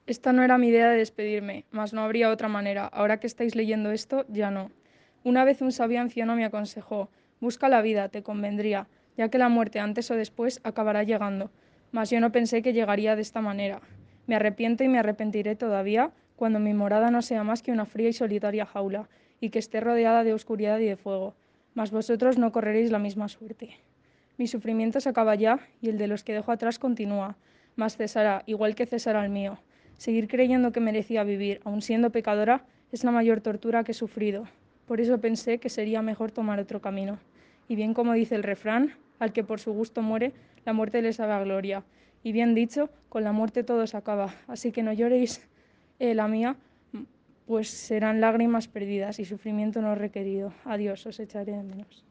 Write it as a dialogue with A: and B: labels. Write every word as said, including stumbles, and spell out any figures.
A: Esta no era mi idea de despedirme, mas no habría otra manera. Ahora que estáis leyendo esto, ya no. Una vez un sabio anciano me aconsejó, busca la vida, te convendría, ya que la muerte antes o después acabará llegando. Mas yo no pensé que llegaría de esta manera. Me arrepiento y me arrepentiré todavía cuando mi morada no sea más que una fría y solitaria jaula, y que esté rodeada de oscuridad y de fuego. Mas vosotros no correréis la misma suerte. Mi sufrimiento se acaba ya y el de los que dejo atrás continúa, mas cesará, igual que cesará el mío. Seguir creyendo que merecía vivir, aun siendo pecadora, es la mayor tortura que he sufrido. Por eso pensé que sería mejor tomar otro camino. Y bien como dice el refrán, al que por su gusto muere, la muerte le sabe a gloria. Y bien dicho, con la muerte todo se acaba. Así que no lloréis eh, la mía, pues serán lágrimas perdidas y sufrimiento no requerido. Adiós, os echaré de menos.